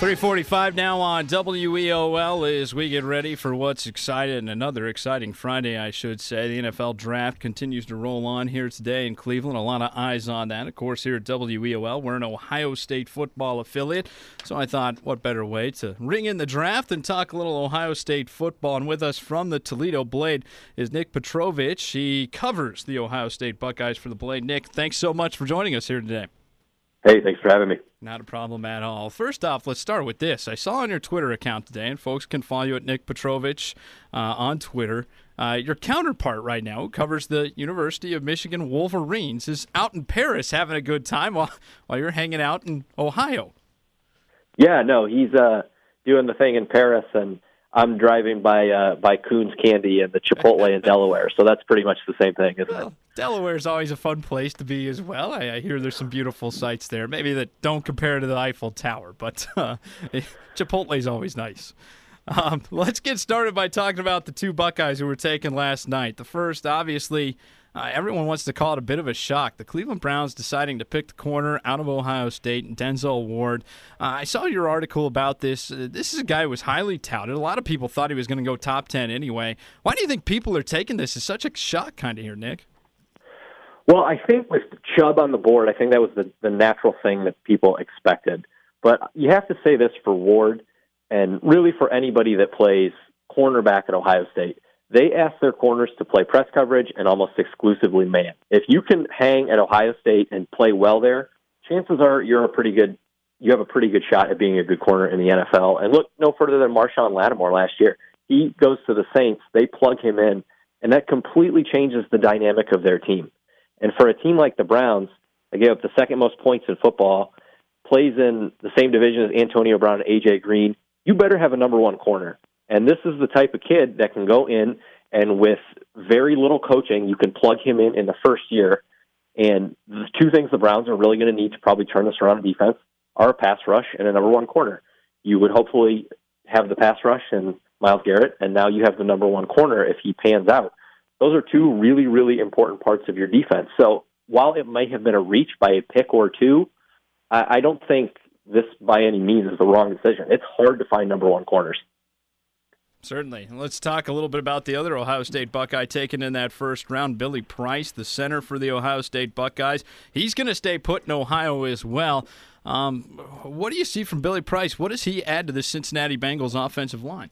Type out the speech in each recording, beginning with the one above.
3:45 now on WEOL as we get ready for what's exciting, another exciting Friday, I should say. The NFL Draft continues to roll on here today in Cleveland. A lot of eyes on that. Of course, here at WEOL, we're an Ohio State football affiliate, so I thought, what better way to ring in the draft and talk a little Ohio State football. And with us from the Toledo Blade is Nick Petrovich. He covers the Ohio State Buckeyes for the Blade. Nick, thanks so much for joining us here today. Hey, thanks for having me. Not a problem at all. First off, let's start with this. I saw on your Twitter account today, and folks can follow you at Nick Petrovich on Twitter. Your counterpart right now, who covers the University of Michigan Wolverines, is out in Paris having a good time while you're hanging out in Ohio. Yeah, no, he's doing the thing in Paris, and I'm driving by Coons Candy and the Chipotle in Delaware, so that's pretty much the same thing, isn't it? Delaware's always a fun place to be as well. I hear there's some beautiful sights there, maybe that don't compare to the Eiffel Tower, but Chipotle's always nice. Let's get started by talking about the two Buckeyes who were taken last night. The first, obviously, everyone wants to call it a bit of a shock. The Cleveland Browns deciding to pick the corner out of Ohio State, Denzel Ward. I saw your article about this. This is a guy who was highly touted. A lot of people thought he was going to go top 10 anyway. Why do you think people are taking this as such a shock kind of here, Nick? Well, I think with Chubb on the board, I think that was the natural thing that people expected. But you have to say this for Ward, and really for anybody that plays cornerback at Ohio State. They ask their corners to play press coverage and almost exclusively man. If you can hang at Ohio State and play well there, chances are you have a pretty good shot at being a good corner in the NFL. And look no further than Marshawn Lattimore last year. He goes to the Saints, they plug him in, and that completely changes the dynamic of their team. And for a team like the Browns, they gave up the second most points in football, plays in the same division as Antonio Brown and A.J. Green, you better have a number one corner. And this is the type of kid that can go in and with very little coaching, you can plug him in the first year. And the two things the Browns are really going to need to probably turn this around in defense are a pass rush and a number one corner. You would hopefully have the pass rush and Myles Garrett, and now you have the number one corner if he pans out. Those are two really, really important parts of your defense. So while it might have been a reach by a pick or two, I don't think this by any means is the wrong decision. It's hard to find number one corners. Certainly. Let's talk a little bit about the other Ohio State Buckeye taken in that first round, Billy Price, the center for the Ohio State Buckeyes. He's going to stay put in Ohio as well. What do you see from Billy Price? What does he add to the Cincinnati Bengals offensive line?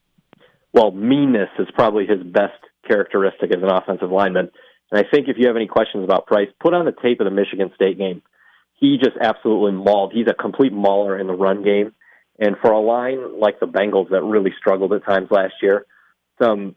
Well, meanness is probably his best characteristic as an offensive lineman. And I think if you have any questions about Price, put on the tape of the Michigan State game. He just absolutely mauled. He's a complete mauler in the run game. And for a line like the Bengals that really struggled at times last year, some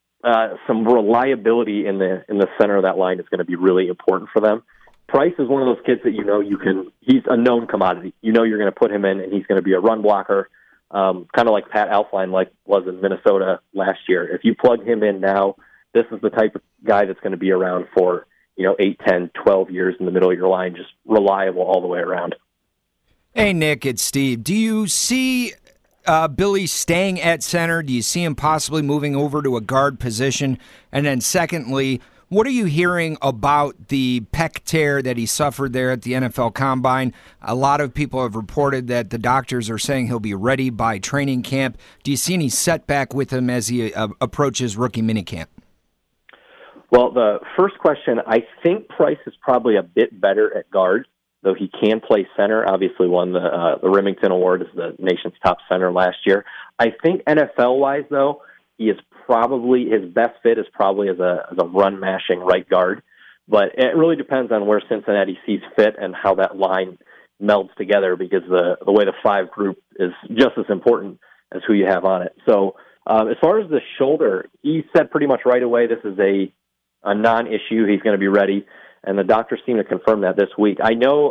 reliability in the center of that line is going to be really important for them. Price is one of those kids that he's a known commodity. You know you're going to put him in, and he's going to be a run blocker, kind of like Pat Elflein was in Minnesota last year. If you plug him in now, this is the type of guy that's going to be around for 8, 10, 12 years in the middle of your line, just reliable all the way around. Hey, Nick, it's Steve. Do you see Billy staying at center? Do you see him possibly moving over to a guard position? And then secondly, what are you hearing about the pec tear that he suffered there at the NFL Combine? A lot of people have reported that the doctors are saying he'll be ready by training camp. Do you see any setback with him as he approaches rookie minicamp? Well, the first question, I think Price is probably a bit better at guard, though he can play center. Obviously won the Remington Award as the nation's top center last year. I think NFL-wise, though, his best fit is probably as a run-mashing right guard. But it really depends on where Cincinnati sees fit and how that line melds together, because the way the five group is just as important as who you have on it. So as far as the shoulder, he said pretty much right away this is a non-issue. He's going to be ready, and the doctors seem to confirm that this week. I know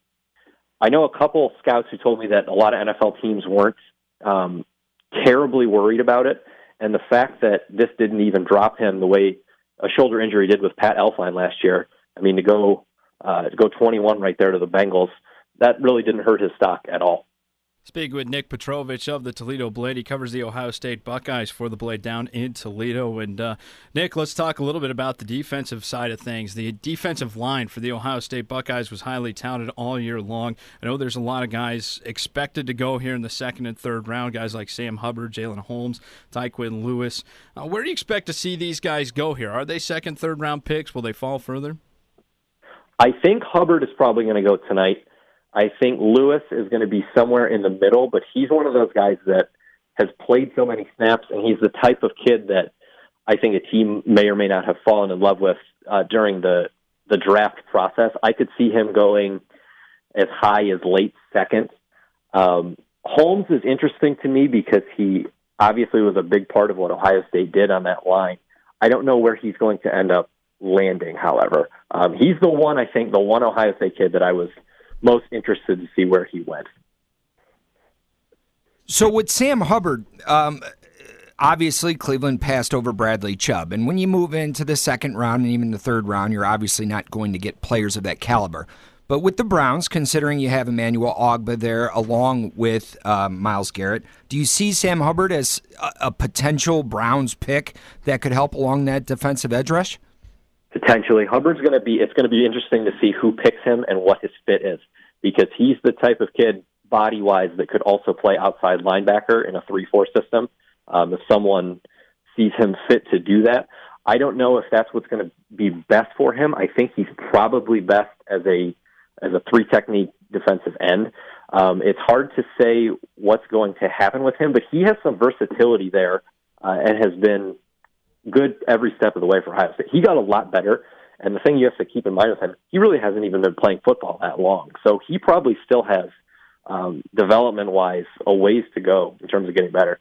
a couple scouts who told me that a lot of NFL teams weren't terribly worried about it, and the fact that this didn't even drop him the way a shoulder injury did with Pat Elflein last year. I mean, to go 21 right there to the Bengals, that really didn't hurt his stock at all. Speaking with Nick Petrovich of the Toledo Blade. He covers the Ohio State Buckeyes for the Blade down in Toledo. And, Nick, let's talk a little bit about the defensive side of things. The defensive line for the Ohio State Buckeyes was highly touted all year long. I know there's a lot of guys expected to go here in the second and third round, guys like Sam Hubbard, Jalen Holmes, Tyquin Lewis. Where do you expect to see these guys go here? Are they second, third round picks? Will they fall further? I think Hubbard is probably going to go tonight. I think Lewis is going to be somewhere in the middle, but he's one of those guys that has played so many snaps, and he's the type of kid that I think a team may or may not have fallen in love with during the draft process. I could see him going as high as late second. Holmes is interesting to me because he obviously was a big part of what Ohio State did on that line. I don't know where he's going to end up landing, however. He's the one Ohio State kid that I was most interested to see where he went. So with Sam Hubbard, obviously Cleveland passed over Bradley Chubb. And when you move into the second round and even the third round, you're obviously not going to get players of that caliber. But with the Browns, considering you have Emmanuel Ogbah there along with Myles Garrett, do you see Sam Hubbard as a potential Browns pick that could help along that defensive edge rush? Potentially. It's going to be interesting to see who picks him and what his fit is, because he's the type of kid, body-wise, that could also play outside linebacker in a 3-4 system. If someone sees him fit to do that, I don't know if that's what's going to be best for him. I think he's probably best as a 3-technique defensive end. It's hard to say what's going to happen with him, but he has some versatility there and has been good every step of the way for Ohio State. He got a lot better, and the thing you have to keep in mind with him, he really hasn't even been playing football that long. So he probably still has, development-wise, a ways to go in terms of getting better.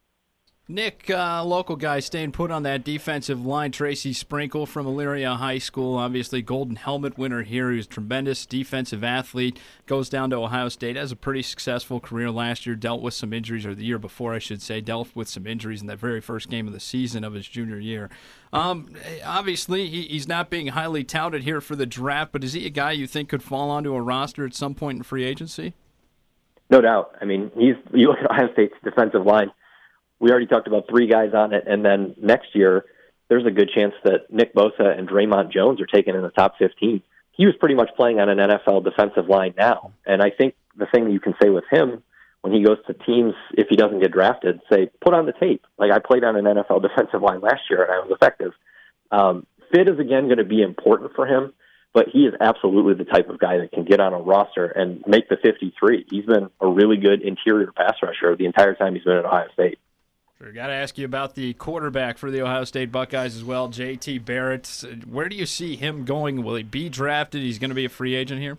Nick, local guy staying put on that defensive line, Tracy Sprinkle from Elyria High School, obviously Golden Helmet winner here. He was a tremendous defensive athlete, goes down to Ohio State, has a pretty successful career last year, dealt with some injuries, or the year before, I should say, dealt with some injuries in that very first game of the season of his junior year. Obviously, he's not being highly touted here for the draft, but is he a guy you think could fall onto a roster at some point in free agency? No doubt. I mean, you look at Ohio State's defensive line, we already talked about 3 guys on it, and then next year there's a good chance that Nick Bosa and Draymond Jones are taken in the top 15. He was pretty much playing on an NFL defensive line now, and I think the thing you can say with him when he goes to teams, if he doesn't get drafted, say, put on the tape. Like, I played on an NFL defensive line last year, and I was effective. Fit is, again, going to be important for him, but he is absolutely the type of guy that can get on a roster and make the 53. He's been a really good interior pass rusher the entire time he's been at Ohio State. Sure, got to ask you about the quarterback for the Ohio State Buckeyes as well, J.T. Barrett. Where do you see him going? Will he be drafted? He's going to be a free agent here?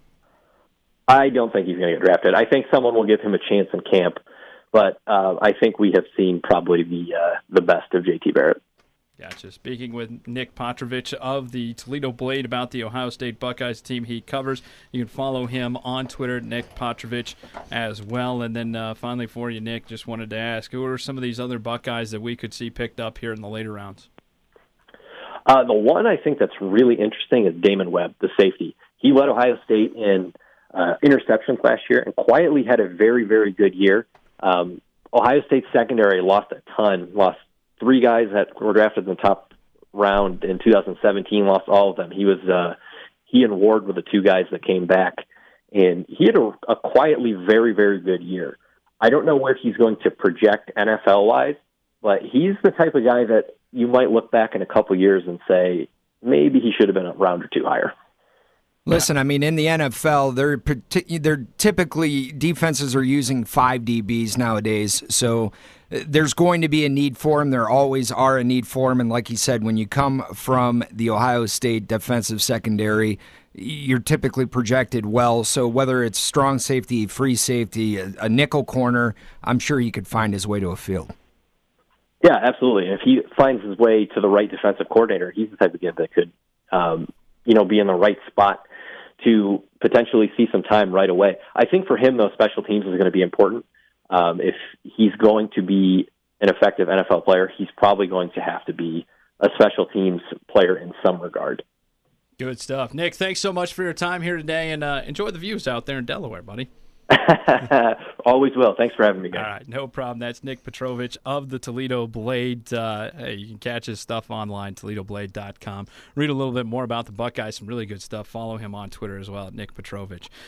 I don't think he's going to get drafted. I think someone will give him a chance in camp, but I think we have seen probably the best of J.T. Barrett. Gotcha. Speaking with Nick Petrovich of the Toledo Blade about the Ohio State Buckeyes team he covers. You can follow him on Twitter, Nick Petrovich, as well. And then finally for you, Nick, just wanted to ask, who are some of these other Buckeyes that we could see picked up here in the later rounds? The one I think that's really interesting is Damon Webb, the safety. He led Ohio State in interceptions last year and quietly had a very, very good year. Ohio State's secondary lost a ton, lost 3 guys that were drafted in the top round in 2017, lost all of them. He and Ward were the 2 guys that came back, and he had a quietly very, very good year. I don't know where he's going to project NFL-wise, but he's the type of guy that you might look back in a couple years and say, maybe he should have been a round or 2 higher. Listen, I mean, in the NFL, they're typically defenses are using 5 DBs nowadays, so there's going to be a need for them. There always are a need for them, and like you said, when you come from the Ohio State defensive secondary, you're typically projected well. So whether it's strong safety, free safety, a nickel corner, I'm sure he could find his way to a field. Yeah, absolutely. If he finds his way to the right defensive coordinator, he's the type of kid that could, be in the right spot to potentially see some time right away. I think for him, though, special teams is going to be important. If he's going to be an effective NFL player, he's probably going to have to be a special teams player in some regard. Good stuff. Nick, thanks so much for your time here today, and enjoy the views out there in Delaware, buddy. Always will. Thanks for having me, guys. All right, no problem. That's Nick Petrovich of the Toledo Blade. Hey, you can catch his stuff online, ToledoBlade.com. Read a little bit more about the Buckeyes. Some really good stuff. Follow him on Twitter as well, at Nick Petrovich.